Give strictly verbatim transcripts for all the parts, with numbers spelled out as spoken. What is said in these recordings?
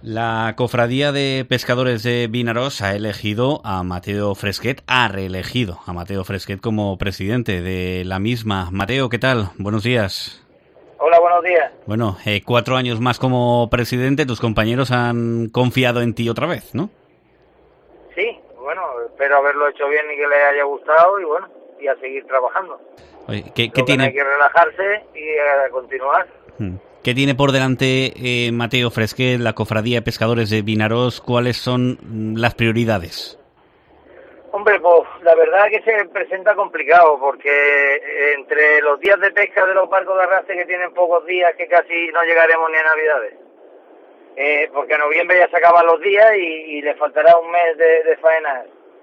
La Cofradía de Pescadores de Vinaròs ha elegido a Mateo Fresquet, ha reelegido a Mateo Fresquet como presidente de la misma. Mateo, ¿qué tal? Buenos días. Hola, buenos días. Bueno, eh, cuatro años más como presidente, tus compañeros han confiado en ti otra vez, ¿no? Sí, bueno, espero haberlo hecho bien y que les haya gustado y bueno, y a seguir trabajando. Oye, ¿qué, Lo qué que tiene? Hay que relajarse y a continuar. ¿Qué tiene por delante eh, Mateo Fresquet, la Cofradía de Pescadores de Vinaròs? ¿Cuáles son las prioridades? Hombre, pues la verdad que se presenta complicado porque entre los días de pesca de los barcos de arrastre que tienen pocos días, que casi no llegaremos ni a Navidades, eh, porque en noviembre ya se acaban los días y, y le faltará un mes de, de faena.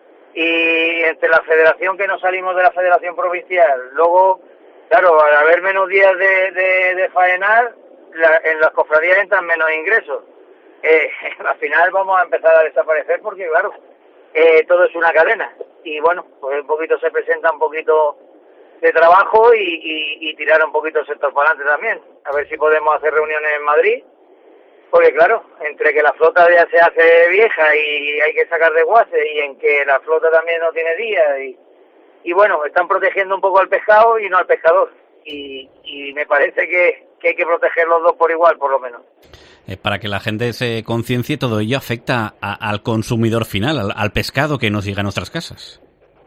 Y entre la federación, que no salimos de la federación provincial, luego, claro, al haber menos días de, de, de faenar, la, en las cofradías entran menos ingresos. Eh, al final vamos a empezar a desaparecer porque, claro, eh, todo es una cadena. Y bueno, pues un poquito se presenta un poquito de trabajo y, y, y tirar un poquito el sector para adelante también. A ver si podemos hacer reuniones en Madrid. Porque claro, entre que la flota ya se hace vieja y hay que sacar de guase y en que la flota también no tiene día y, y bueno, están protegiendo un poco al pescado y no al pescador. Y, y me parece que, que hay que proteger los dos por igual, por lo menos. Eh, para que la gente se conciencie, todo ello afecta a, al consumidor final, al, al pescado que nos llega a nuestras casas.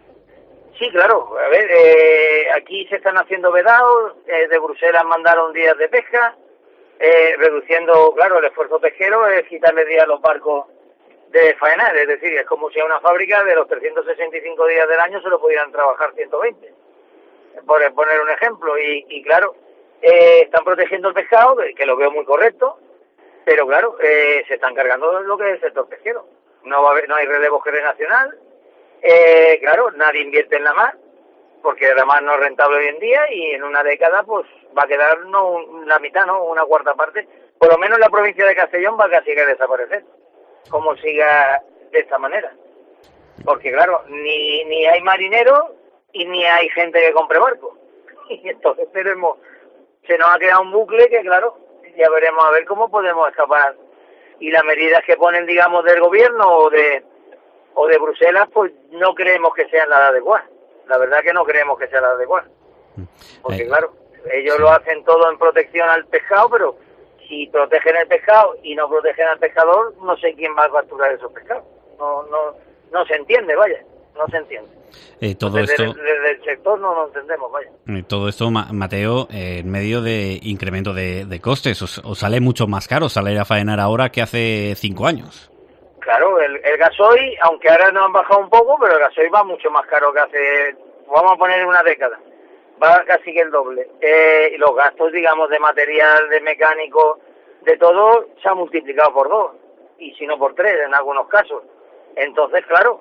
Sí, claro. A ver, eh, aquí se están haciendo vedados, eh, de Bruselas mandaron días de pesca, eh, reduciendo, claro, el esfuerzo pesquero es quitarle días a los barcos de faenar, es decir, es como si a una fábrica de los trescientos sesenta y cinco días del año se lo pudieran trabajar ciento veinte, por poner un ejemplo, y, y claro, eh, están protegiendo el pescado, que lo veo muy correcto, pero claro, eh, se están cargando lo que es el sector pesquero. No va a haber, no hay relevo generacional, eh, claro, nadie invierte en la mar, porque la mar no es rentable hoy en día y en una década pues va a quedar no la mitad, no una cuarta parte, por lo menos la provincia de Castellón va a casi que desaparecer, como siga de esta manera. Porque claro, ni, ni hay marineros y ni hay gente que compre barcos. Y entonces tenemos, se nos ha quedado un bucle que claro, ya veremos a ver cómo podemos escapar. Y las medidas que ponen, digamos, del gobierno o de o de Bruselas, pues no creemos que sean las adecuadas. La verdad que no creemos que sean las adecuadas. Porque claro, ellos sí lo hacen todo en protección al pescado, pero si protegen el pescado y no protegen al pescador, no sé quién va a capturar esos pescados. No, no, no se entiende, vaya, no se entiende. Eh, todo desde, esto, desde el sector no lo entendemos, vaya. Eh, todo esto, Mateo, eh, en medio de incremento de, de costes, os, os sale mucho más caro salir a faenar ahora que hace cinco años. Claro, el, el gasoil, aunque ahora nos han bajado un poco, pero el gasoil va mucho más caro que hace, vamos a poner una década, va casi que el doble. Eh, y los gastos, digamos, de material, de mecánico, de todo, se han multiplicado por dos, y si no por tres en algunos casos. Entonces, claro,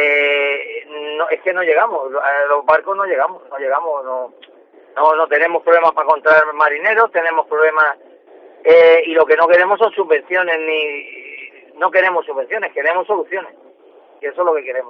eh, no, es que no llegamos, a los barcos no llegamos, no llegamos, no, no, no tenemos problemas para encontrar marineros, tenemos problemas, eh, y lo que no queremos son subvenciones, ni no queremos subvenciones, queremos soluciones, y eso es lo que queremos.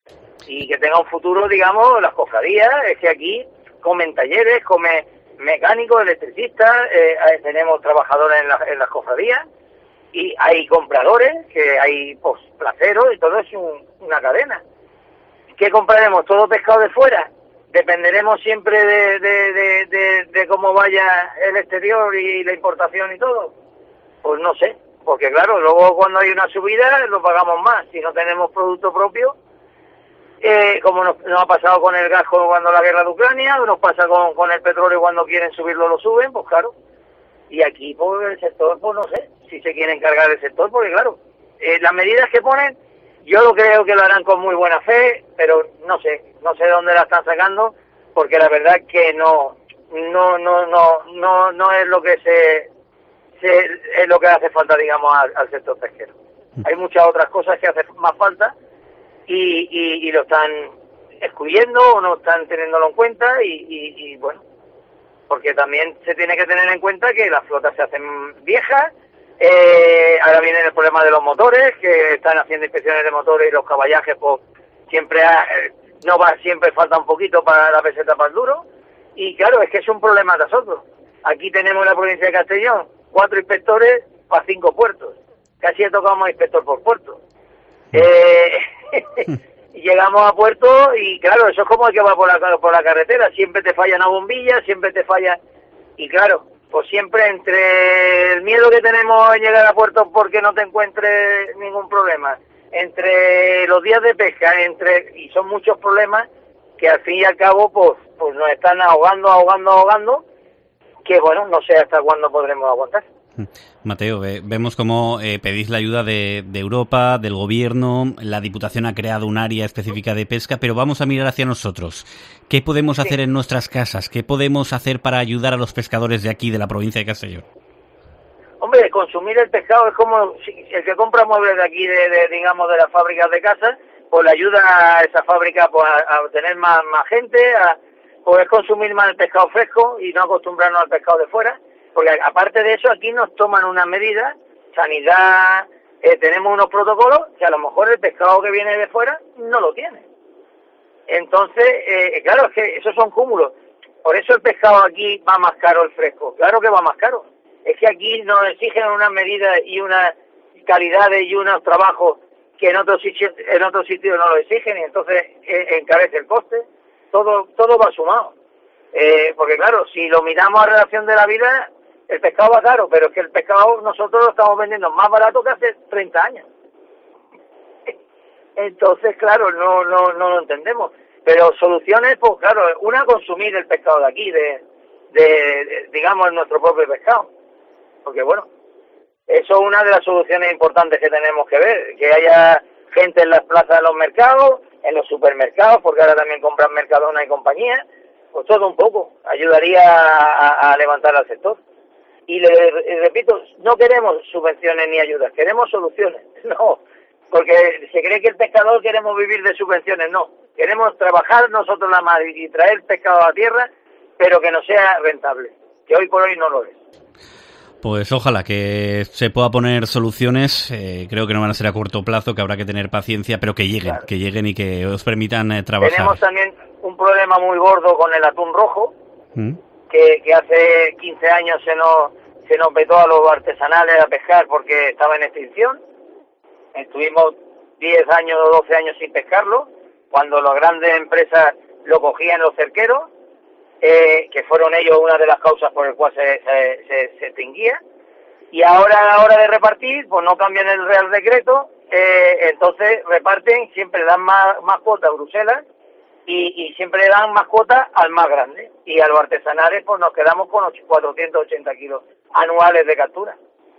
Y que tenga un futuro, digamos, las cofradías, es que aquí comen talleres, comen mecánicos, electricistas, eh, tenemos trabajadores en, la, en las cofradías, y hay compradores, que hay pues, placeros, y todo es un, una cadena. ¿Qué compraremos? ¿Todo pescado de fuera? ¿Dependeremos siempre de, de, de, de, de cómo vaya el exterior y la importación y todo? Pues no sé, porque claro, luego cuando hay una subida lo pagamos más. Si no tenemos producto propio, eh, como nos, nos ha pasado con el gas cuando la guerra de Ucrania, nos pasa con, con el petróleo cuando quieren subirlo lo suben, pues claro. Y aquí, pues, el sector, pues no sé si se quiere encargar del sector, porque claro, eh, las medidas que ponen, yo lo creo que lo harán con muy buena fe, pero no sé, no sé de dónde la están sacando, porque la verdad que no, no, no, no, no, no es lo que se, se es lo que hace falta, digamos, al, al sector pesquero. Hay muchas otras cosas que hacen más falta y, y, y lo están excluyendo o no están teniéndolo en cuenta y, y, y bueno, porque también se tiene que tener en cuenta que las flotas se hacen viejas, eh, ahora viene el problema de los motores, que están haciendo inspecciones de motores y los caballajes, pues siempre ha, eh, no va, siempre falta un poquito para la peseta para el duro, y claro, es que es un problema tras otro. Aquí tenemos en la provincia de Castellón cuatro inspectores para cinco puertos. casi he tocado como inspector por puerto. Eh, llegamos a puerto y claro, eso es como el que va por la, por la carretera, siempre te falla una bombilla, siempre te falla, y claro, pues siempre entre el miedo que tenemos en llegar a puerto porque no te encuentres ningún problema, entre los días de pesca, entre y son muchos problemas que al fin y al cabo pues, pues nos están ahogando, ahogando, ahogando, que bueno, no sé hasta cuándo podremos aguantar. Mateo, ve, vemos cómo eh, pedís la ayuda de, de Europa, del Gobierno, la Diputación ha creado un área específica de pesca, pero vamos a mirar hacia nosotros. ¿Qué podemos hacer sí. en nuestras casas? ¿Qué podemos hacer para ayudar a los pescadores de aquí, de la provincia de Castellón? Hombre, consumir el pescado es como si el que compra muebles de aquí, de, de digamos, de las fábricas de casa, pues le ayuda a esa fábrica pues, a, a tener más, más gente, a poder consumir más el pescado fresco y no acostumbrarnos al pescado de fuera. Porque aparte de eso, aquí nos toman unas medidas, sanidad, eh, tenemos unos protocolos que a lo mejor el pescado que viene de fuera no lo tiene. Entonces, eh, claro, es que esos son cúmulos. Por eso el pescado aquí va más caro el fresco. Claro que va más caro. Es que aquí nos exigen unas medidas y unas calidades y unos trabajos que en otros sitios en otros sitios no lo exigen y entonces eh, encarece el coste. Todo todo va sumado. Eh, porque claro, si lo miramos a relación de la vida, el pescado va caro, pero es que el pescado nosotros lo estamos vendiendo más barato que hace treinta años. Entonces, claro, no no no lo entendemos. Pero soluciones, pues claro, una, consumir el pescado de aquí, de, de, de digamos, nuestro propio pescado. Porque bueno, eso es una de las soluciones importantes que tenemos que ver, que haya gente en las plazas de los mercados, en los supermercados, porque ahora también compran Mercadona y compañía, pues todo un poco, ayudaría a, a levantar al sector. Y le, le repito, no queremos subvenciones ni ayudas, queremos soluciones. No, porque se cree que el pescador queremos vivir de subvenciones, no. Queremos trabajar nosotros la mar y traer pescado a la tierra, pero que no sea rentable, que hoy por hoy no lo es. Pues ojalá que se pueda poner soluciones, eh, creo que no van a ser a corto plazo, que habrá que tener paciencia, pero que lleguen, claro. que lleguen y que os permitan eh, trabajar. Tenemos también un problema muy gordo con el atún rojo, ¿Mm? que, que hace quince años se nos, se nos vetó a los artesanales a pescar porque estaba en extinción. Estuvimos diez años o doce años sin pescarlo, cuando las grandes empresas lo cogían los cerqueros, eh, que fueron ellos una de las causas por las cuales se, se, se, se extinguía. Y ahora a la hora de repartir, pues no cambian el Real Decreto, eh, entonces reparten, siempre dan más, más cuota a Bruselas, Y, y siempre le dan más cuotas al más grande. Y a los artesanales pues nos quedamos con cuatrocientos ochenta kilos anuales de captura.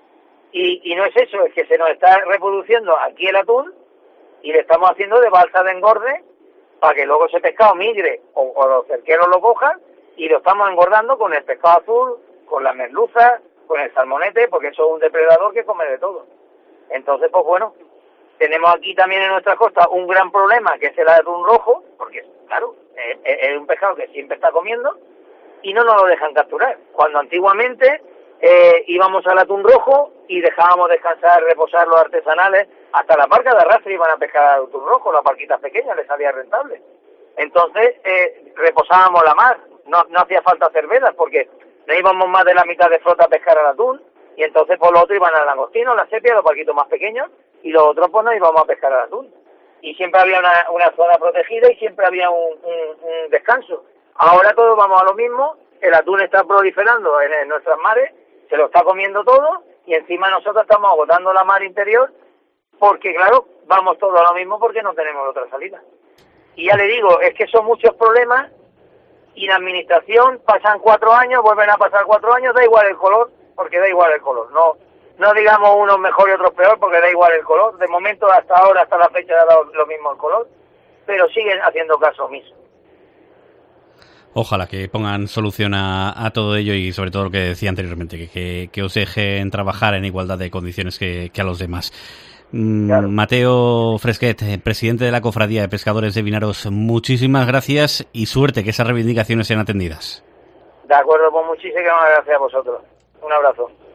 Y, y no es eso, es que se nos está reproduciendo aquí el atún y le estamos haciendo de balsa de engorde para que luego ese pescado migre o, o los cerqueros lo cojan y lo estamos engordando con el pescado azul, con la merluza, con el salmonete, porque eso es un depredador que come de todo. Entonces, pues bueno, tenemos aquí también en nuestra costa un gran problema, que es el atún rojo, porque, claro, es, es un pescado que siempre está comiendo y no nos lo dejan capturar. Cuando antiguamente eh, íbamos al atún rojo y dejábamos descansar, reposar los artesanales, hasta la barca de arrastre iban a pescar al atún rojo, las barquitas pequeñas les salía rentable. Entonces, eh, reposábamos la mar, no, no hacía falta hacer velas, porque no íbamos más de la mitad de flota a pescar al atún, y entonces por lo otro iban al langostino, la sepia, los barquitos más pequeños, y los otros pues nos íbamos a pescar al atún. Y siempre había una, una zona protegida y siempre había un, un, un descanso. Ahora todos vamos a lo mismo, el atún está proliferando en, en nuestras mares, se lo está comiendo todo, y encima nosotros estamos agotando la mar interior, porque claro, vamos todos a lo mismo porque no tenemos otra salida. Y ya le digo, es que son muchos problemas, y la administración pasan cuatro años, vuelven a pasar cuatro años, da igual el color, porque da igual el color, no no digamos unos mejor y otros peor, porque da igual el color. De momento, hasta ahora, hasta la fecha, ha dado lo mismo el color, pero siguen haciendo caso omiso. Ojalá que pongan solución a, a todo ello y sobre todo lo que decía anteriormente, que, que, que os dejen trabajar en igualdad de condiciones que, que a los demás. Claro. Mateo Fresquet, presidente de la Cofradía de Pescadores de Vinaros, muchísimas gracias y suerte que esas reivindicaciones sean atendidas. De acuerdo, pues muchísimas gracias a vosotros. Un abrazo.